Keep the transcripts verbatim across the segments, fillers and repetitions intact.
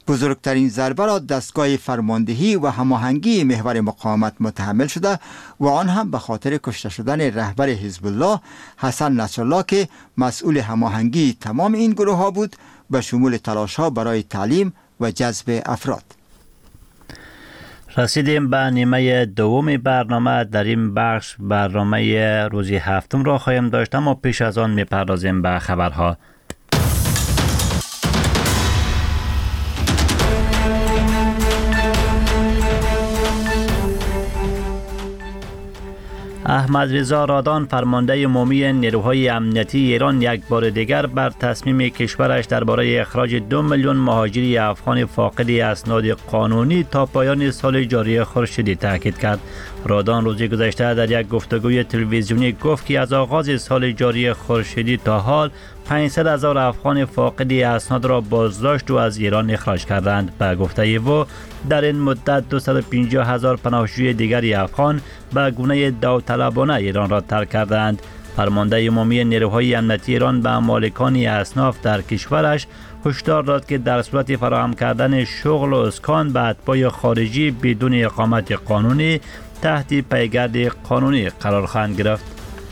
بزرگترین ضربه را دستگاه فرماندهی و هماهنگی محور مقاومت متحمل شده و آن هم به خاطر کشته شدن رهبر حزب الله حسن نصرالله که مسئول هماهنگی تمام این گروه ها بود، به شمول تلاش ها برای تعلیم و جذب افراد. رسیدیم به نیمه دوم برنامه. در این بخش برنامه روزی هفتم را خواهیم داشت، اما پیش از آن میپردازیم به خبرها. احمد رضا رادان فرمانده عمومی نیروهای امنیتی ایران یک بار دیگر بر تصمیم کشورش درباره اخراج دو میلیون مهاجری افغان فاقد اسناد قانونی تا پایان سال جاری خورشیدی تاکید کرد. رادان روز گذشته در یک گفتگوی تلویزیونی گفت که از آغاز سال جاری خورشیدی تا حال پانصد هزار افغان فاقد اسناد را بازداشت و از ایران اخراج کردند. به گفته او در این مدت دویست و پنجاه هزار پناهجوی دیگری افغان به گونه داوطلبانه ایران را ترک کردند. فرمانده عمومی نیروهای امنیتی ایران به مالکان اصناف در کشورش هشدار داد که در صورت فراهم کردن شغل و اسکان به اتباع خارجی بدون اقامت قانونی تحت پیگرد قانونی قرار خواهند گرفت.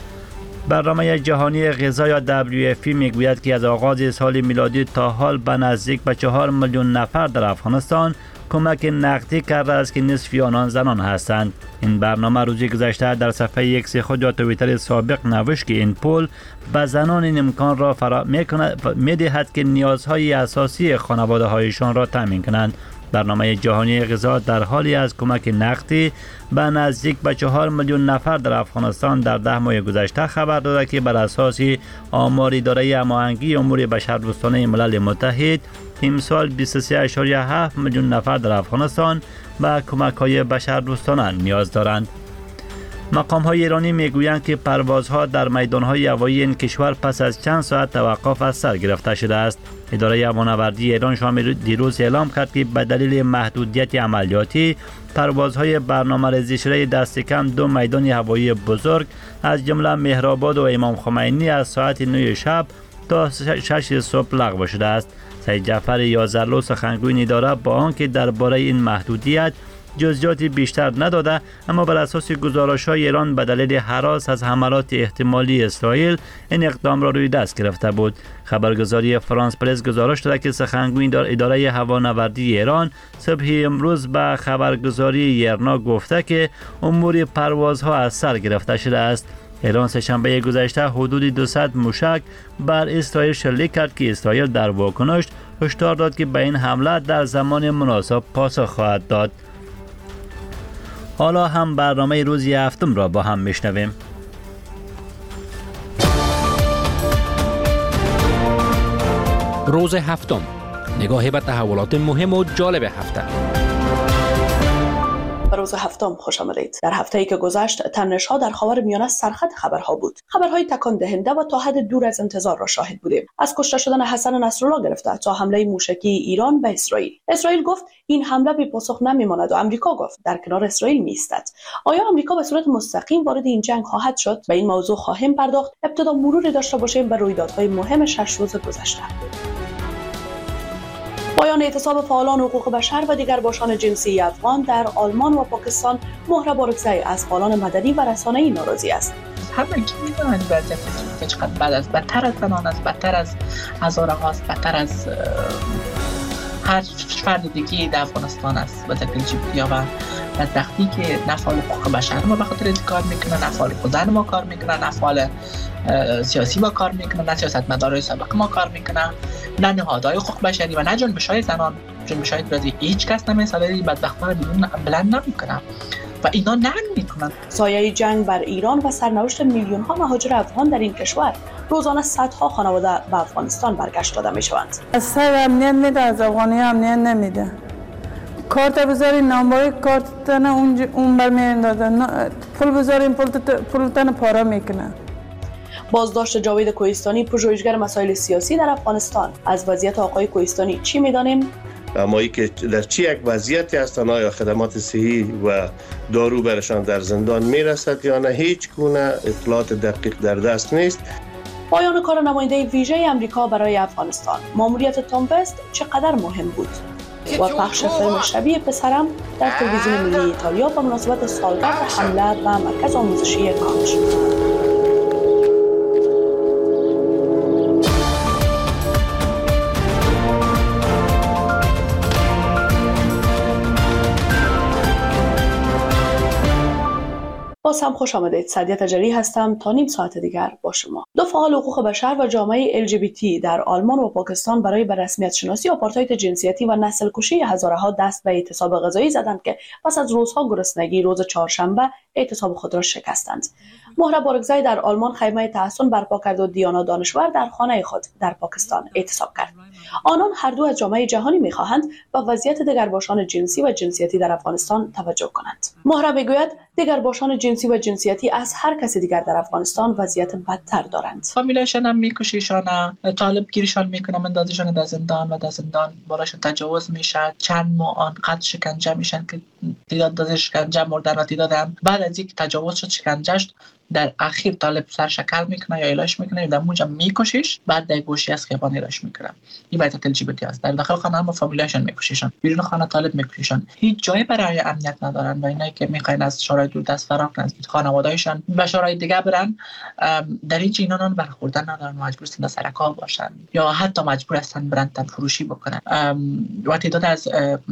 برنامه جهانی غذا یا دبلیو اف پی میگوید که از آغاز سال میلادی تا حال به نزدیک به چهار میلیون نفر در افغانستان کمک نقدی کرده است که نصف آنان زنان هستند. این برنامه روز گذشته در صفحه ایکس خود یا توییتر سابق نوشت که این پول به زنان این امکان را فراهم می‌کند می‌دهد که نیازهای اساسی خانواده هایشان را تامین کنند. برنامه جهانی غذا در حالی از کمک نقدی به نزدیک به چهار میلیون نفر در افغانستان در ده ماه گذشته خبر داده که بر اساس آمار اداره هماهنگی امور بشردوستانه ملل متحد امسال بیست و سه و هفت میلیون نفر در افغانستان به کمک‌های بشردوستانه نیاز دارند. مقام‌های ایرانی میگویند که پروازها در میدان‌های هوایی این کشور پس از چند ساعت توقف از سر گرفته شده است. اداره هوانوردی ایران شام دیروز اعلام کرد که به دلیل محدودیت عملیاتی پروازهای برنامه‌ریزی شده دست کم دو میدان هوایی بزرگ از جمله مهرآباد و امام خمینی از ساعت نه شب تا شش صبح لغو شده است. سید جعفر یازرلو سخنگوی این اداره با آنکه درباره این محدودیت جزئیاتی بیشتر نداده، اما بر اساس گزارش‌های ایران به دلیل هراس از حملات احتمالی اسرائیل این اقدام را روی دست گرفته بود. خبرگزاری فرانس پرس گزارش داده که سخنگوی اداره هوانوردی ایران صبح امروز به خبرگزاری یرنا گفته که امور پروازها از سر گرفته شده است. ایران سه‌شنبه گذشته حدود دویست موشک بر اسرائیل شلیک کرد که اسرائیل در واکنش هشدار داد که به این حمله در زمان مناسب پاسخ خواهد داد. حالا هم برنامه روزی هفتم را با هم میشنویم. روز هفتم، نگاهی به تحولات مهم و جالب هفته. به روز هفتم خوش آمدید. در هفته‌ای که گذشت تنش‌ها در خاورمیانه سرخط خبرها بود. خبرهای تکان دهنده و تا حد دور از انتظار را شاهد بودیم. از کشته شدن حسن نصرالله گرفته تا حمله موشکی ایران به اسرائیل. اسرائیل گفت این حمله بی پاسخ نمیماند و آمریکا گفت در کنار اسرائیل می‌ایستد. آیا آمریکا به صورت مستقیم وارد این جنگ خواهد شد؟ به این موضوع خواهیم پرداخت. ابتدا مروری داشته باشیم به رویدادهای مهم شش روز گذشته. پایان اعتصاب فعالان حقوق بشر و دیگر باشان جنسی افغان در آلمان و پاکستان مهر بارکزای از فعالان مدنی و رسانه‌ای ناراضی است. همه کی می‌دونن وضعیت که چقدر بد است، بدتر از زنان است، بدتر از هزاره هاست، بدتر از هر فرد دیگه در افغانستان است. وضعیت جبریا و بدبختی که نه فعال حقوق بشر ما به خاطر این کار میکنن، نه فعال زن ما کار میکنن، نه فعال سیاسی ما کار میکنن، نه سیاستمدارای سابق ما کار میکنن، نه نهادهای حقوق بشری و نه جنبش‌های زنان. جنبش‌های برای هیچ کس نمی‌سازه، بدبختان بیرون بلند نمیکنن و اینا نه میکنن. سایه جنگ بر ایران و سرنوشت میلیون ها مهاجر افغان در این کشور. روزانه صدها خانواده به افغانستان برگشت داده میشوند. از سر امنیت میده، از افغانی امنیت نمیده. کارت بذاری نامبر کارت نه اون اون برمی‌اندازه، پول بذاریم پول پول تن پاره میکنه. بازداشت جاوید کوهستانی پژوهشگر مسائل سیاسی در افغانستان. از وضعیت آقای کوهستانی چی میدانیم؟ اما ای که در چی یک وضعیتی هستند، آیا خدمات صحی و دارو برشان در زندان میرسد یا نه، هیچ گونه اطلاعات دقیق در دست نیست. پایان کار نماینده ویژه آمریکا برای افغانستان. ماموریت تام وست چقدر مهم بود؟ و پخش فیلم شبیه پسرم در تلویزیون ملی ایتالیا به مناسبت سالگرد حمله به مرکز آموزشی کاج. باز هم خوش آمدید. سعدیه تجری هستم تا نیم ساعت دیگر با شما. دو فعال حقوق بشر و جامعه ال جی بی تی در آلمان و پاکستان برای به رسمیت شناسی آپارتاید جنسیتی و نسل کشی هزارها دست به اعتصاب غذایی زدند که پس از روزها گرسنگی روز چهارشنبه اعتصاب خود را شکستند. مهره بارگزای در آلمان خیمه تحصن برپا کرد و دیانا دانشور در خانه خود در پاکستان اعتصاب کرد. آنان هر دو از جامعه جهانی می‌خواهند به وضعیت دگرباشان جنسی و جنسیتی در افغانستان توجه کنند. مهره میگوید دگرباشان جنسی و جنسیتی از هر کسی دیگر در افغانستان وضعیت بدتر دارند. فامیلشان هم میکشیشان، طالب گیریشان میکنه، مندازیشان در زندان و در زندان بالاشون تجاوز میشه. چند ماه آنقدر شکنجه میشن که تعداد داده شکنجه مردن و تعداد هم بعد از اینکه تجاوز شد شکنجهش در اخیر طالب سر شکل میکنه یا ایلاش میکنه، در اونجا میکشیش، بعد در گوشی از خیابان ایلاش میکنه. این وضعیت ال جی بی تی است. در داخل خانه هم فامیلشان میکشیشن، بیرون خانه طالب میکشیشن، هیچ جایی برای امنیت ندارن و اینایی که میخواین از شورای دوردست فرار کنن، خانواده‌هایشان به شورای دیگه برن، در این اینا نان برخوردن ندارن، مجبور هستن سر کار باشن یا حتی مجبور هستن برن تن فروشی بکنن. و تعداد از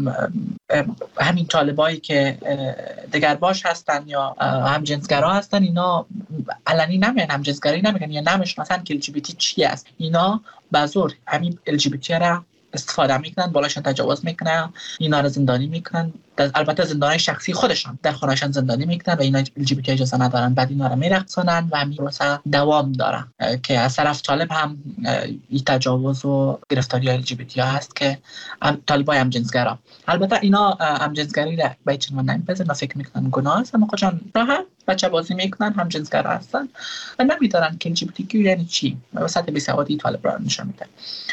همین طالبایی که دگرباش هستن یا هم جنسگرا هستن، اینا علنی نمیگن، هم جنسگرایی نمیگن یا نمیشناسن که ال جی بی تی چی است. اینا به زور همین ال جی بی تی را استفاده میکنن، بالاشون تجاوز میکنن، اینا رو زندانی میکنن، البته زندانی شخصی خودشان در خانهشان زندانی میکنن و اینا ال جی بی تی اجازه ندارن. بعد اینا رو میرقصونن و همین پروسه دوام داره که از طرف طالب هم این تجاوز و گرفتاری ال جی بی تی ها هست که طالبای هم جنسگرا. البته اینا هم جنسگری را به چنین نمیپذیرن و فکر میکنن گناه است، اما خودشان راحت بچه بازی میکنن، هم جنسگرا هستن و نمیدونن که ال جی بی تی کیو یعنی چی و سطح بیسوادی طالب را نشون میده.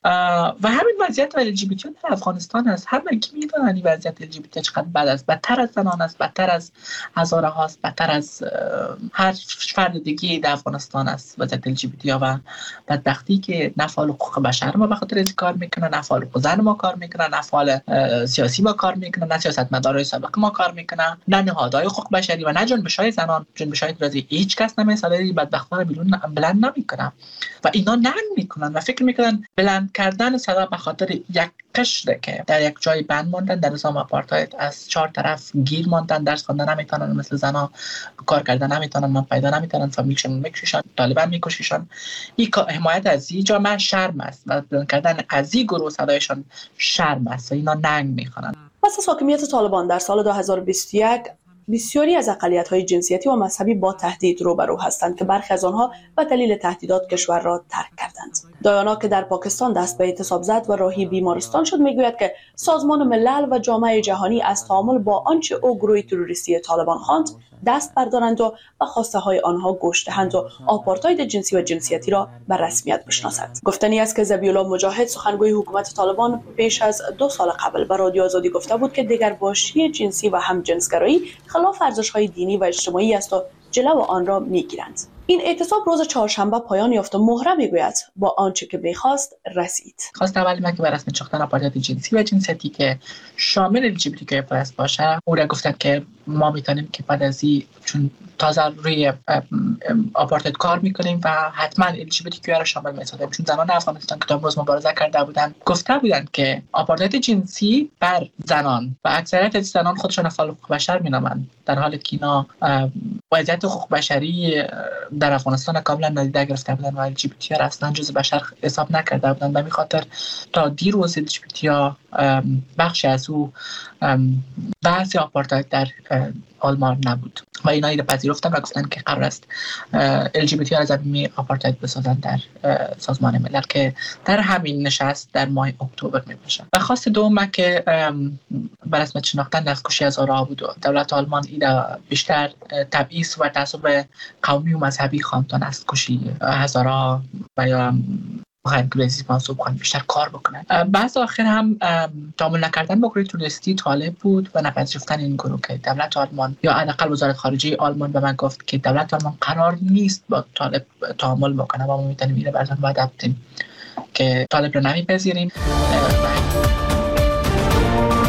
و همین وضعیت ال جی بی تی در افغانستان است. همه کی میدونن این وضعیت ال جی بی تی چقدر بد است، بدتر از زنان است، بدتر از هزاره هاست، بدتر از هر فرد دیگه در افغانستان است وضعیت ال جی بی تی ها. و بدبختی که نفعال حقوق بشر ما به خاطر از کار میکنن، نفعال حقوق زن ما کار میکنن، نفعال سیاسی ما کار میکنن، نه سیاستمدارای سابق ما کار میکنن، نه نهادهای حقوق بشری و نه جنبش‌های زنان، جنبش‌های رازی هیچ کس نمیسازه بدبختان رو بیرون بلند نمیکنن و اینا ننگ میکنن و فکر میکنن بلند کردن صدا به خاطر یک قشره که در یک جای بند ماندن در نظام آپارتاید، از چهار طرف گیر ماندن، درس خواندن نمیتونن، مثل زنا کار کردن نمیتونن، من پیدا نمیتونن، فامیلشون میکشیشن، طالبان میکشیشن. این حمایت از این جامعه شرم است و بلند کردن از این گروه صدایشان شرم است و اینا ننگ میکنن. پس از حاکمیت طالبان در سال دو هزار و بیست و یک بسیاری از اقلیت‌های جنسیتی و مذهبی با تهدید روبرو هستند که برخی از آنها به دلیل تهدیدات کشور را ترک کردند. دایانا که در پاکستان دست به اعتصاب زد و راهی بیمارستان شد میگوید که سازمان ملل و جامعه جهانی از تعامل با آنچه او گروه تروریستی طالبان خواند دست بردارند و به خواسته های آنها گوش دهند و آپارتاید جنسی و جنسیتی را به رسمیت بشناسند. گفتنی است که ذبیح الله مجاهد سخنگوی حکومت طالبان پیش از دو سال قبل به رادیو آزادی گفته بود که دگرباشی جنسی و همجنسگرایی خلاف ارزش‌های دینی و اجتماعی است و جلو آن را میگیرند. این اعتصاب روز چهارشنبه پایان یافت و مهره میگوید با آنچه که می‌خواست رسید. خواست اولی ما که بر رسمیت ساختن آپارتاید جنسی و جنسیتی که شامل ال جی بی تی کی پلاس باشه، او را گفتن که ما میتونیم که بعد از این چون تازه روی آپارتاید کار میکنیم و حتما ال جی بی تی کی را شامل میسازیم، چون زنان افغانستان که تا امروز مبارزه کرده بودن گفته بودند که آپارتاید جنسی بر زنان و اکثریت از زنان خودشان فعال حقوق بشر مینامند، در حالی که اینا وضعیت حقوق بشری در افغانستان کاملا نادیده گرفته بودن و ال جی بی تی را اصلا جزء بشر حساب نکرده بودن. به همین خاطر تا دیروز ال جی بی تی ها بخشی از او بحث آپارتاید در آلمان نبود و اینا را پذیرفتن و گفتن که قرار است ال جی بی تی ها را زمینه آپارتاید بسازن در سازمان ملل که در همین نشست در ماه اکتبر می باشه. و خواست دوم که بر رسمیت شناختن دستکشی هزارها بود و دولت آلمان اینا بیشتر تبعیض و تعصب قومی و مذهبی خواندن است، کشی هزارها و یا خواهیم که رئیس منصوب خواهیم بیشتر کار بکنن. بعض آخر هم تعامل نکردن با گروه تروریستی طالب بود و نپذیرفتن این گروه که دولت آلمان یا حداقل وزارت خارجه آلمان به من گفت که دولت آلمان قرار نیست با طالب تعامل بکنه و ما میتونیم میره برزن وعده بدیم که طالب رو نمیپذیریم.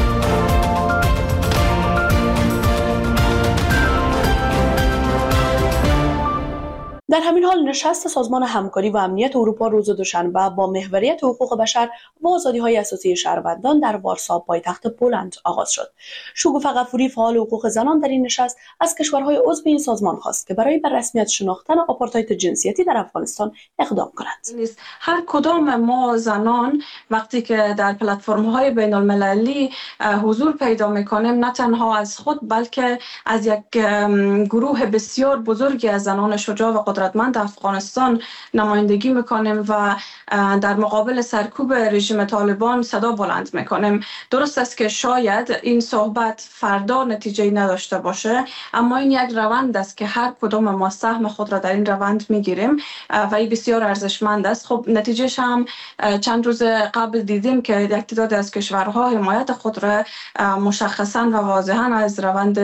در همین حال نشست سازمان همکاری و امنیت اروپا روز دوشنبه با محوریت حقوق بشر و آزادی‌های اساسی شهروندان در وارسا پایتخت پولند آغاز شد. شگوفه غفوری فعال حقوق زنان در این نشست از کشورهای عضو این سازمان خواست که برای به رسمیت شناختن آپارتاید جنسیتی در افغانستان اقدام کنند. هر کدام ما زنان وقتی که در پلتفرم‌های بین‌المللی حضور پیدا می‌کنیم، نه تنها از خود بلکه از یک گروه بسیار بزرگی از زنان شجاع و قدرتمند افغانستان نمایندگی میکنیم و در مقابل سرکوب رژیم طالبان صدا بلند میکنیم. درست است که شاید این صحبت فردا نتیجه نداشته باشه، اما این یک روند است که هر کدام ما سهم خود را در این روند میگیریم و این بسیار ارزشمند است. خب نتیجهش هم چند روز قبل دیدیم که یک تعداد از کشورها حمایت خود را مشخصا و واضحا از روند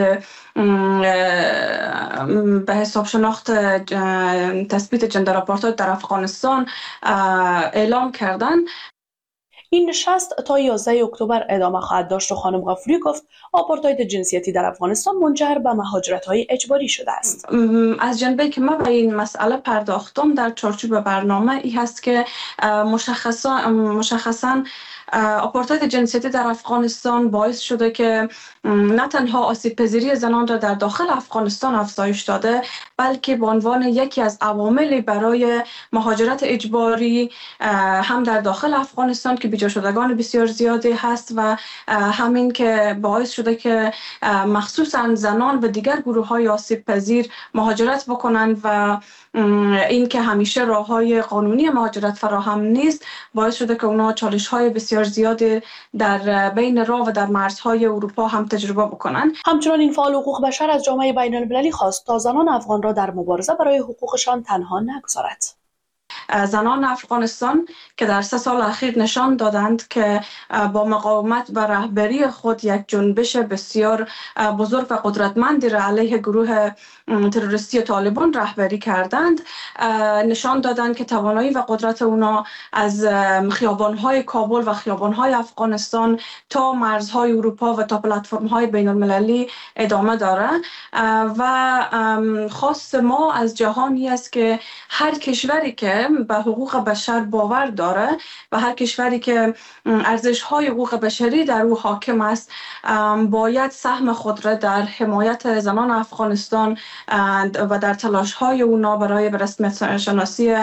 به حساب شناخت تثبیت جندر آپارتاید در افغانستان اعلام کردن. این نشست تا یازده اکتبر ادامه خواهد داشت و خانم غفوری گفت آپارتاید جنسیتی در افغانستان منجر به مهاجرت‌های اجباری شده است. از جنبه که من به این مسئله پرداختم در چارچوب برنامه ای هست که مشخصا مشخصا آپارتاید جنسیتی در افغانستان باعث شده که نه تنها آسیب پذیری زنان را در داخل افغانستان افزایش داده، بلکه به عنوان یکی از عواملی برای مهاجرت اجباری هم در داخل افغانستان که بیجا شدگان بسیار زیادی هست و همین که باعث شده که مخصوصا زنان و دیگر گروه های آسیب پذیر مهاجرت بکنند و این که همیشه راه‌های قانونی مهاجرت فراهم نیست باعث شده که اونا چالش‌های بسیار زیادی در بین راه و در مرزهای اروپا هم تجربه بکنن. همچنان این فعال حقوق بشر از جامعه بین‌المللی خواست تا زنان افغان را در مبارزه برای حقوقشان تنها نگذارد. زنان افغانستان که در سه سال اخیر نشان دادند که با مقاومت و رهبری خود یک جنبش بسیار بزرگ و قدرتمندی را علیه گروه تروریستی طالبان رهبری کردند، نشان دادند که توانایی و قدرت اونا از خیابان‌های کابل و خیابان‌های افغانستان تا مرزهای اروپا و تا پلتفرم‌های بین‌المللی ادامه داره و خواست ما از جهانی است که هر کشوری که به حقوق بشر باور داره و هر کشوری که ارزش‌های حقوق بشری در او حاکم است باید سهم خود را در حمایت زنان افغانستان و در تلاش‌های اونا برای به رسمیت شناسی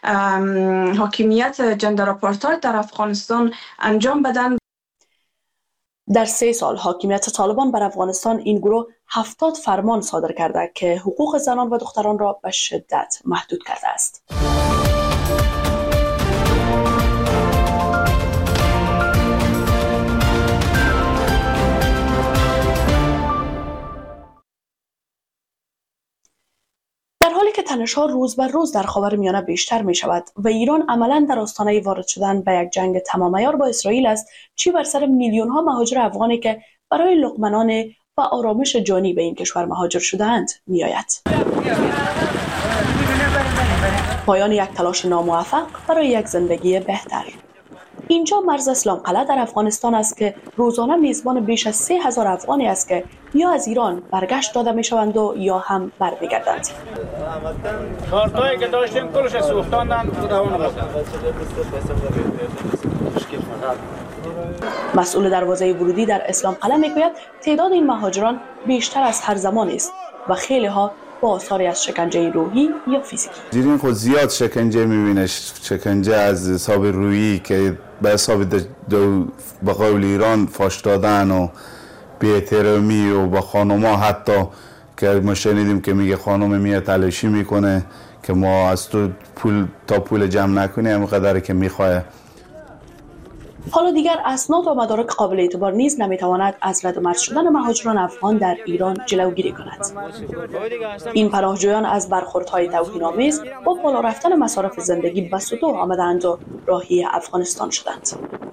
حاکمیت جندر آپارتاید در افغانستان انجام بدن. در سه سال حاکمیت طالبان بر افغانستان این گروه هفتاد فرمان صادر کرده که حقوق زنان و دختران را به شدت محدود کرده است. در حالی که تنش‌ها روز بر روز در خاورمیانه بیشتر می شود و ایران عملاً در آستانه وارد شدن به یک جنگ تمام عیار با اسرائیل است، چی بر سر میلیون‌ها مهاجر افغانی که برای لقمه‌نان و آرامش جانی به این کشور مهاجر شده‌اند می‌آید. پایان یک تلاش ناموفق برای یک زندگی بهتر. اینجا مرز اسلام قلعه در افغانستان است که روزانه میزبان بیش از سه هزار افغانی است که یا از ایران برگشت داده می شوند و یا هم برمیگردند. کارتایی که داشتیم کلش سوختاندن. مسئول دروازه ورودی در اسلام قلعه میگوید تعداد این مهاجران بیشتر از هر زمان است و خیلی ها با آثاری از شکنجه روحی یا فیزیکی. زیرین خود زیاد شکنجه میبینه، شکنجه از حساب روحی که به حساب به قول ایران فاش دادن و بی‌احترامی و با خانوما حتی که ما شنیدیم که میگه خانم میاد تلاشی میکنه که ما از تو پول تا پول جمع نکنیم همینقدر که میخواه. حالا دیگر اسناد و مدارک قابل اعتبار نیز نمیتواند از رد و مرز شدن مهاجران افغان در ایران جلوگیری کند. این پناهجویان از برخوردهای توهین‌آمیز با بالا رفتن مصارف زندگی به سطوح آمدند و راهی افغانستان شدند.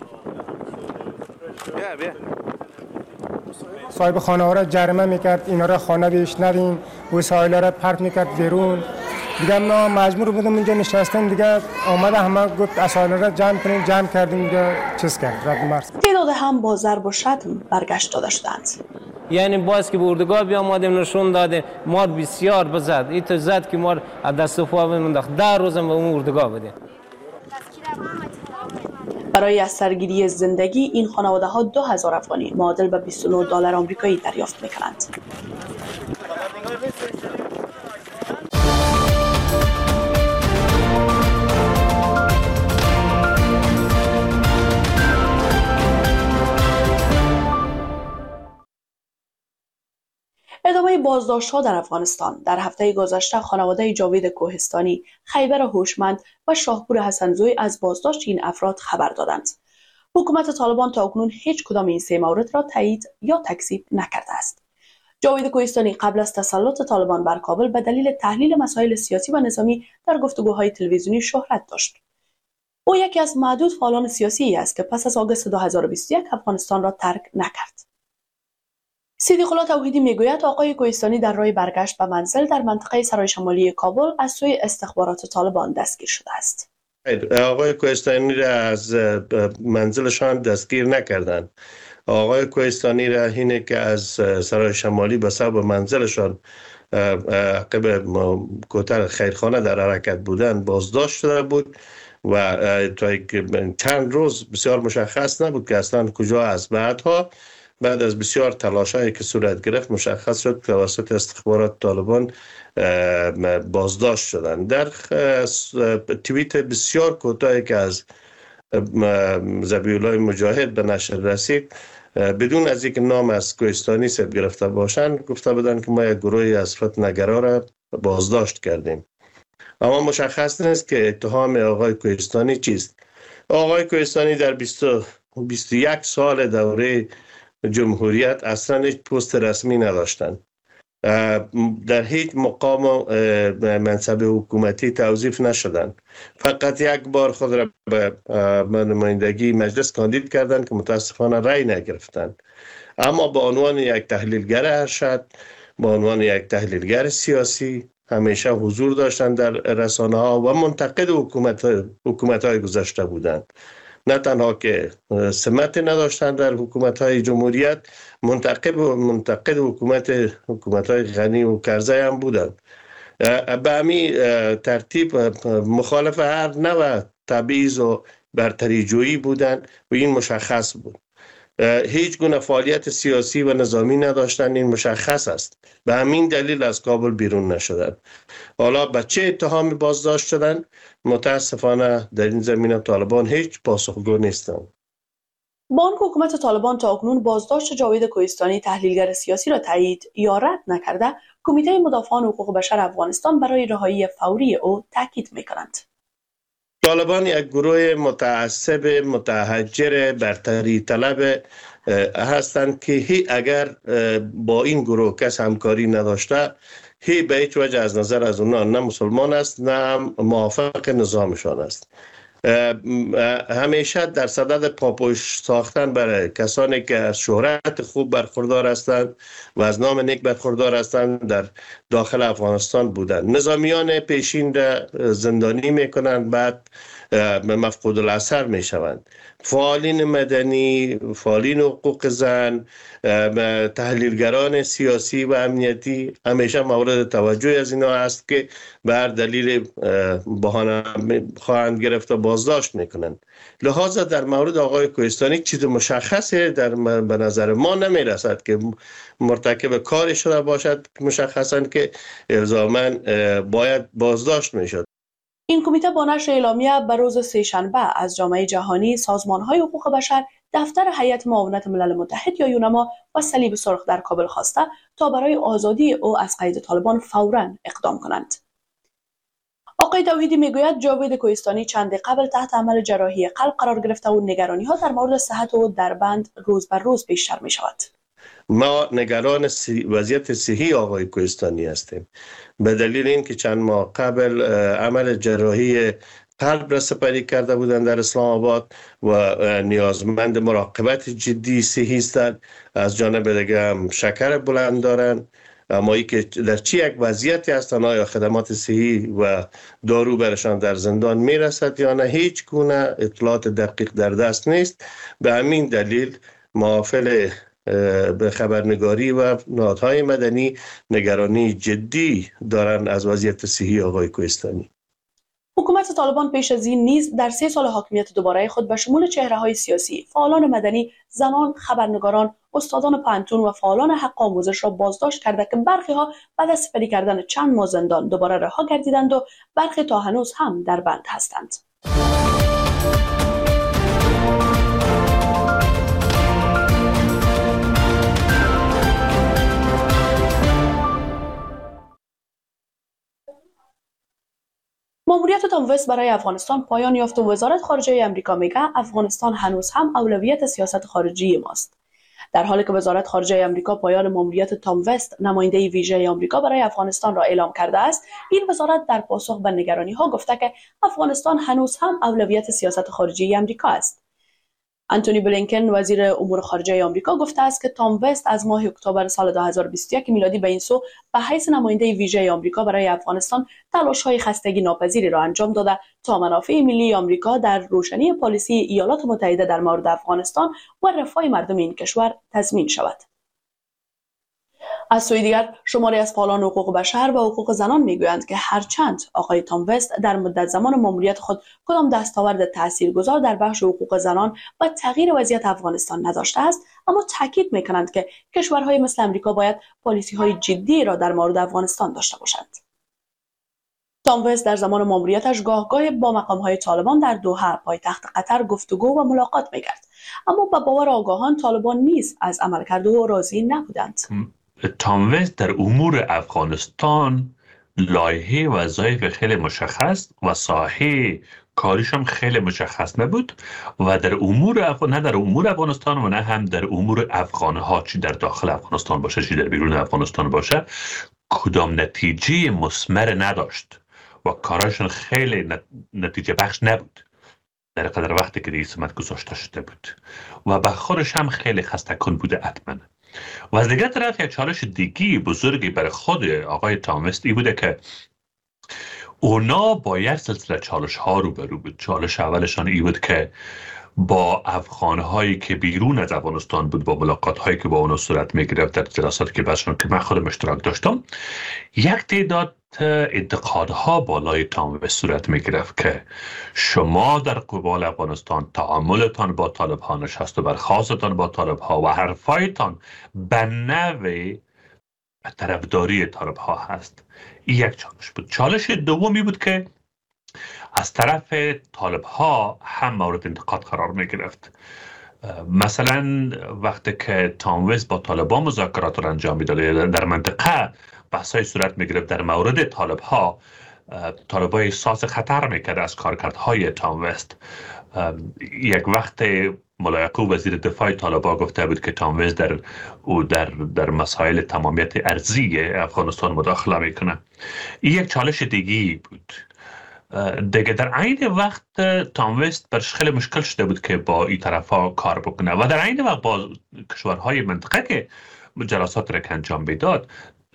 صاحب خانه ها را جریمه میکرد، اینا را خانه بیش ندیم، وسایل را پرت میکرد بیرون. دیگه ما مجبور بودیم اینجا نشستن، دیگه آمده همه گفت وسایل را جمع کنیم، جمع کردیم، دیگه چیز کرد رد مرز. تعداد هم با ضرب و شتم برگشت داده شدند. یعنی باز که به اردوگاه بیا آمدیم نشون دادیم ما بسیار بزد این تو زد که ما از دست و پا بموندخت ده روزم به اون اردوگاه بدیم. برای از سرگیری زندگی این خانواده ها دو هزار افغانی معادل به بیست و نه دلار آمریکایی دریافت میکنند. ادامه بازداشت‌ها در افغانستان. در هفته گذشته خانواده جاوید کوهستانی، خیبر هوشمند و شاهپور حسنزوی از بازداشت این افراد خبر دادند. حکومت طالبان تا اکنون هیچ کدام این سه مورد را تایید یا تکذیب نکرده است. جاوید کوهستانی قبل از تسلط طالبان بر کابل به دلیل تحلیل مسائل سیاسی و نظامی در گفتگوهای تلویزیونی شهرت داشت. او یکی از معدود فعالان سیاسی است که پس از آگوست دو هزار و بیست و یک افغانستان را ترک نکرد. صدیق الله توحیدی میگوید آقای کوهستانی در راه برگشت به منزل در منطقه سرای شمالی کابل از سوی استخبارات طالبان دستگیر شده است. آقای کوهستانی را از منزلشان دستگیر نکردند. آقای کوهستانی را اینه که از سرای شمالی به سبب منزلشان عقب کوتر خیرخانه در حرکت بودن بازداشت شده بود و تا چند روز بسیار مشخص نبود که اصلا کجا است. بعدها بعد از بسیار تلاش‌هایی که صورت گرفت مشخص شد که توسط استخبارات طالبان بازداشت شدند. در توییت بسیار کوتاهی که از ذبیح‌الله مجاهد به نشر رسید بدون از اینکه نام از کوهستانی ثبت گرفته باشند گفته بودند که ما یک گروهی از فتنه‌گرا را بازداشت کردیم. اما مشخص نیست که اتهام آقای کوهستانی چیست. آقای کوهستانی در بیست و یک سال دوره جمهوریت اصلا هیچ پست رسمی نداشتند. در هیچ مقام و منصب حکومتی توظیف نشدند. فقط یک بار خود را به نمایندگی مجلس کاندید کردند که متاسفانه رأی نگرفتند. اما به عنوان یک تحلیلگر ارشد، به عنوان یک تحلیلگر سیاسی همیشه حضور داشتند در رسانه ها و منتقد حکومت حکومت های گذشته بودند. نه تنها که سمت نداشتند در حکومت های جمهوریت، منتقد منتقد حکومت حکومت های غنی و کرزی هم بودند. به همین ترتیب مخالف هر نوع تبعیض و برتری جویی بودند و این مشخص بود. هیچ گونه فعالیت سیاسی و نظامی نداشتند، این مشخص است. به همین دلیل از کابل بیرون نشدند. حالا به چه اتهامی بازداشت شدند؟ متاسفانه در این زمینه طالبان هیچ پاسخگو نیستند. بانک حکومت طالبان تا اکنون بازداشت جاوید کوهستانی تحلیلگر سیاسی را تایید یا رد نکرده، کمیته مدافعان حقوق بشر افغانستان برای رهایی فوری او تاکید می‌کنند. طالبان یک گروه متعصب متحجر برتری طلب هستند که هی اگر با این گروه کس همکاری نداشته هی به هیچ وجه از نظر از اونا نه مسلمان است نه موافق نظامشان است. همیشه در صدد پاپوش ساختن برای کسانی که از شهرت خوب برخوردار هستند و از نام نیک برخوردار هستند در داخل افغانستان بودند. نظامیان پیشین را زندانی میکنند، بعد مفقود الاثر میشوند. فعالین مدنی، فعالین حقوق زن، تحلیلگران سیاسی و امنیتی همیشه مورد توجه از اینا است که به هر دلیل بهانه خواهند گرفت و بازداشت میکنند. لذا در مورد آقای کوهستانی چیز مشخصی در به نظر ما نمی رسد که مرتکب کاری شده باشد مشخصا که الزاما باید بازداشت میشد. این کمیته با نشر اعلامیه به روز سه‌شنبه از جامعه جهانی، سازمان‌های حقوق بشر، دفتر هیئت معاونت ملل متحد یا یونما و صلیب سرخ در کابل خواسته تا برای آزادی او از قید طالبان فوراً اقدام کنند. آقای توحیدی میگوید جاوید کوهستانی چند قبل تحت عمل جراحی قلب قرار گرفته و نگرانی‌ها در مورد صحت او در بند روز بر روز بیشتر می‌شود. ما نگران وضعیت صحی آقای کوهستانی هستیم به دلیل اینکه چند ماه قبل عمل جراحی قلب را سپری کرده بودند در اسلام آباد و نیازمند مراقبت جدی صحی هستند. از جانب دیگه هم شکر بلند دارند. اما ای که در چی یک وضعیتی هستند، آیا خدمات صحی و دارو برشان در زندان میرسد یا نه، هیچ گونه اطلاعات دقیق در دست نیست. به همین دلیل معافل به خبرنگاری و نهادهای مدنی نگرانی جدی دارند از وضعیت صحی آقای کوهستانی. حکومت طالبان پیش از این نیز در سه سال حاکمیت دوباره خود به شمول چهره‌های سیاسی، فعالان مدنی، زنان، خبرنگاران، استادان پانتون و فعالان حق آموزش را بازداشت کرده که برخی ها بعد از سپری کردن چند ماه زندان دوباره رها گردیدند و برخی تا هنوز هم در بند هستند. ماموریت تام وست برای افغانستان پایان یافت و وزارت خارجه آمریکا میگه افغانستان هنوز هم اولویت سیاست خارجی ماست. در حالی که وزارت خارجه آمریکا پایان ماموریت تام وست نماینده ویژه آمریکا برای افغانستان را اعلام کرده است، این وزارت در پاسخ به نگرانی‌ها گفته که افغانستان هنوز هم اولویت سیاست خارجی آمریکا است. آنتونی بلینکن وزیر امور خارجه آمریکا گفته است که تام وست از ماه اکتبر سال دو هزار و بیست و یک میلادی به این سو به حیث نماینده ویژه آمریکا برای افغانستان تلاش‌های خستگی ناپذیری را انجام داده تا منافع ملی آمریکا در روشنی پالیسی ایالات متحده در مورد افغانستان و رفاه مردم این کشور تضمین شود. از سوی دیگر شماری از فعالان حقوق بشر و حقوق زنان میگویند که هرچند آقای تام وست در مدت زمان ماموریت خود کدام دستاورد تاثیرگذار در بخش حقوق زنان و تغییر وضعیت افغانستان نداشته است، اما تاکید میکنند که کشورهای مثل امریکا باید پالیسی‌های جدی را در مورد افغانستان داشته باشند. تام وست در زمان ماموریتش گاهگاه با مقام‌های طالبان در دوحه پایتخت قطر گفتگو و ملاقات میکرد، اما به باور آگاهان طالبان نیز از عملکرد او راضی نبودند. تام وست در امور افغانستان لایحه وظایف خیلی مشخص و ساحه کاریش هم خیلی مشخص نبود و در امور افغان نه در امور افغانستان و نه هم در امور افغانها، چی در داخل افغانستان باشه چی در بیرون افغانستان باشه، کدام نتیجه مثمر نداشت و کاراشون خیلی نتیجه بخش نبود در قدر وقتی که رئیس گذاشته شده بود و به خودش هم خیلی خسته کن بوده حتما. و از دیگر طرف یک چالش دیگی بزرگی برای خود آقای تام وست ای بوده که اونا با یک سلسله چالش ها رو برو بود. چالش اولشان ای بود که با افغان هایی که بیرون از افغانستان بود، با ملاقات هایی که با اونا صورت می گرفت در جلساتی که باشون که من خودم اشتراک داشتم، یک تعداد انتقادها بالای تام وست صورت می گرفت که شما در قبال افغانستان تعاملتان با طالب ها نشست و برخاستتان با طالب ها و حرفایتان به نوع طرفداری طالب ها هست. این یک چالش بود. چالش دومی بود که از طرف طالب ها هم مورد انتقاد قرار می گرفت. مثلا وقتی که تام وست با طالبان مذاکرات را انجام میداد در منطقه بحثای صورت می گرفت در مورد طالب ها، طالب های احساس خطر میکرد از کارکردهای تام وست. یک وقت ملایقو وزیر دفاع طالبان گفته بود که تام وست در او در در مسائل تمامیت ارضی افغانستان مداخله میکنه. این یک چالش دیگی بود. دیگه در عین وقت تام وست برش خیلی مشکل شده بود که با این طرفا کار بکنه و در عین وقت با کشورهای منطقه که جلسات را انجام میداد،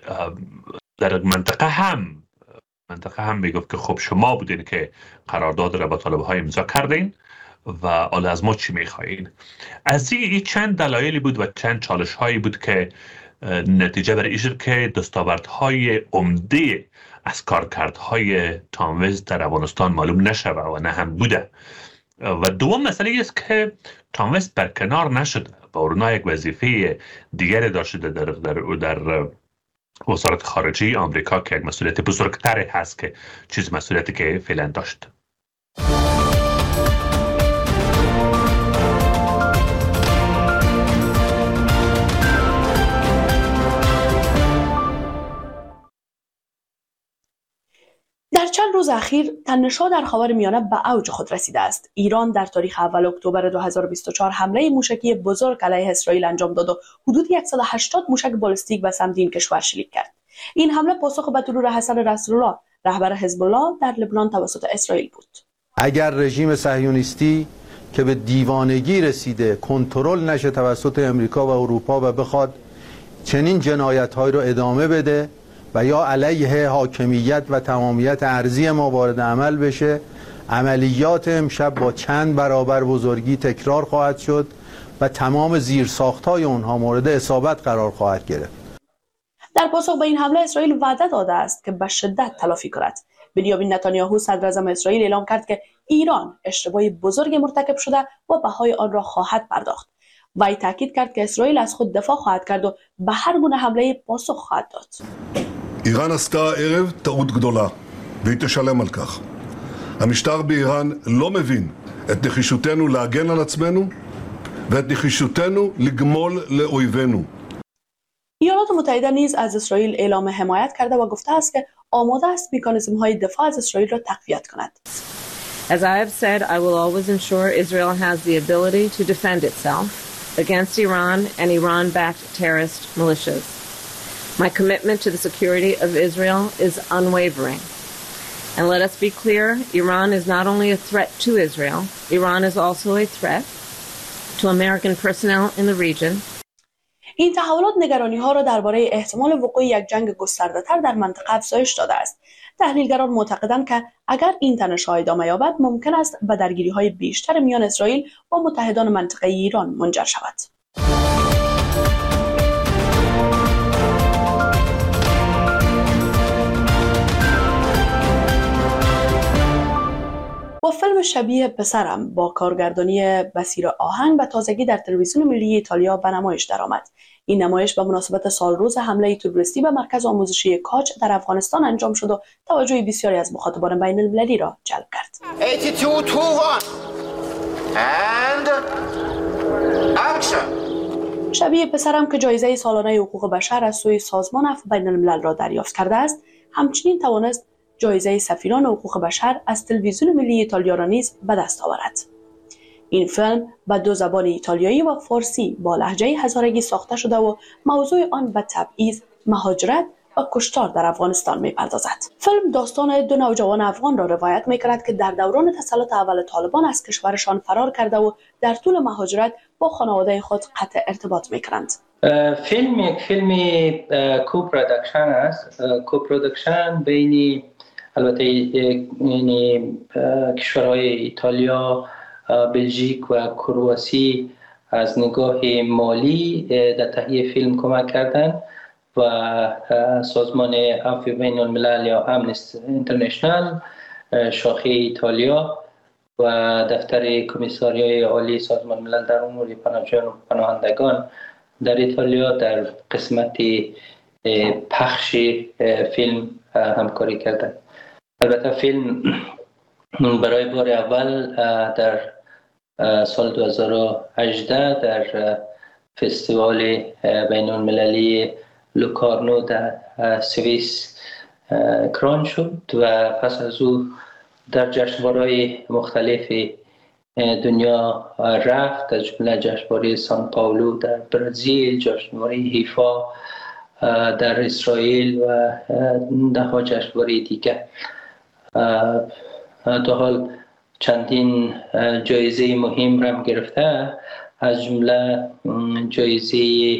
در منطقه هم منطقه هم میگفت که خب شما بودین که قرارداد را با طالب‌ها امضا کردین و حالا از ما چی میخواین. از این چند دلایلی بود و چند چالش هایی بود که نتیجه بر این شد که دستاوردهای عمده از کارکردهای تام وست در افغانستان معلوم نشوه و نه هم بوده. و دوم مسئله است که تام وست برکنار نشد و اونا یک وظیفه دیگری داشته در در در وزارت خارجه آمریکا که یک مسئولیت بزرگتری هست که چیز مسئولیتی که فعلا داشت. در چند روز اخیر تنش‌ها در خاورمیانه به اوج خود رسیده است. ایران در تاریخ اول اکتبر دو هزار و بیست و چهار حمله موشکی بزرگ علیه اسرائیل انجام داد و حدود صد و هشتاد موشک بالستیک به سمت این کشور شلیک کرد. این حمله پاسخ به ترور حسن نصرالله رهبر حزب الله در لبنان توسط اسرائیل بود. اگر رژیم صهیونیستی که به دیوانگی رسیده کنترل نشه توسط امریکا و اروپا و بخواد چنین جنایت‌هایی رو ادامه بده و یا علیه حاکمیت و تمامیت ارضی ما وارد عمل بشه، عملیات امشب با چند برابر بزرگی تکرار خواهد شد و تمام زیرساخت‌های اونها مورد اصابت قرار خواهد گرفت. در پاسخ به این حمله اسرائیل وعده داده است که به شدت تلافی کند. بنیامین نتانیاهو صدر اعظم اسرائیل اعلام کرد که ایران اشتباه بزرگ مرتکب شده و بهای آن را خواهد پرداخت. وی تاکید کرد که اسرائیل از خود دفاع خواهد کرد و به هر گونه حمله پاسخ خواهد داد. איראן עשתה הערב טעות גדולה, והיא תשלם על כך. המשטר באיראן לא מבין את נחישותנו להגן על עצמנו ואת נחישותנו לגמול לאויבינו. ایالات متحده نیز از اسرائیل اعلام حمایت کرده و گفته است که آماده است مکانیزم‌های دفاع از اسرائیل را تقویت کند. As I have said, I will always ensure Israel has the ability to defend itself against Iran and Iran-backed terrorist militias. My commitment to the security of Israel is unwavering. And let us be clear, Iran is not only a threat to Israel, Iran is also a threat to American personnel in the region. این تحولات نگرانی ها را درباره احتمال وقوع یک جنگ گسترده‌تر در منطقه افزایش داده است. تحلیلگران معتقدند که اگر این تنش‌ها ادامه یابد ممکن است به درگیری‌های بیشتر میان اسرائیل و متحدان منطقه ایران منجر شود. با فیلم شبیه پسرم با کارگردانی بصیر آهنگ به تازگی در تلویزیون ملی ایتالیا به نمایش درآمد. این نمایش به مناسبت سالروز حمله تروریستی به مرکز آموزشی کاج در افغانستان انجام شد و توجه بسیاری از مخاطبان بین المللی را جلب کرد. شبیه پسرم که جایزه سالانه حقوق بشر از سوی سازمان عفو بین الملل را دریافت کرده است، همچنین توانست جایزه سفیران حقوق بشر از تلویزیون ملی ایتالیا را نیز به دست آورد. این فیلم به دو زبان ایتالیایی و فارسی با لهجه هزارگی ساخته شده و موضوع آن به تبعیض، مهاجرت و کشتار در افغانستان می‌پردازد. فیلم داستان دو نوجوان افغان را روایت می‌کند که در دوران تسلط اول طالبان از کشورشان فرار کرده و در طول مهاجرت با خانواده خود قطع ارتباط می‌کنند. فیلم یک فیلم کوپروداکشن است. کوپروداکشن بین البته یعنی کشورهای ایتالیا، بلژیک و کرواسی از نگاه مالی در تهیه فیلم کمک کردند و سازمان عفو بین الملل یا امنستی اینترنشنال شاخه ایتالیا و دفتر کمیساریای عالی سازمان ملل در امور پناهجویان و پناهندگان در ایتالیا در قسمت پخش فیلم همکاری کردند. البته فیلم برای بار اول در سال دو هزار و هجده در فستیوال بین المللی لوکارنو در سوئیس کران شد و پس از او در جشنواره‌های مختلف دنیا رفت، از جمله جشنواره سان پائولو در برزیل، جشنواره حیفا در اسرائیل و ده ها جشنواره دیگر. تا حال چندین جایزه مهم را هم گرفته، از جمله جایزه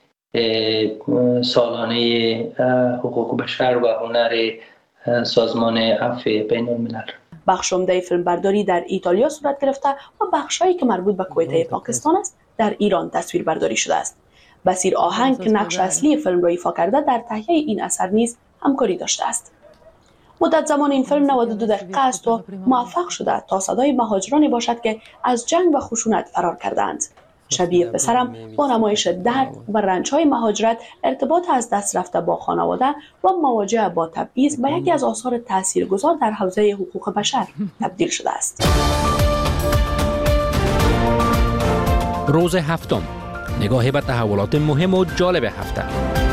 سالانه حقوق بشر و هنر سازمان عفو بین الملل. بخش عمده فیلمبرداری در ایتالیا صورت گرفته و بخشایی که مربوط به کویته پاکستان است در ایران تصویر برداری شده است. بصیر آهنگ که نقش اصلی فیلم را ایفا کرده در تهیه این اثر نیز همکاری داشته است. مدت زمان این فیلم نود و دو دقیقه است و موفق شده تا صدای مهاجرانی باشد که از جنگ و خشونت فرار کردند. شبیه پسرم با نمایش درد و رنج‌های مهاجرت، ارتباط از دست رفته با خانواده و مواجهه با تبعیض به یکی از آثار تاثیرگذار در حوزه حقوق بشر تبدیل شده است. روز هفتم، نگاهی به تحولات مهم و جالب هفته.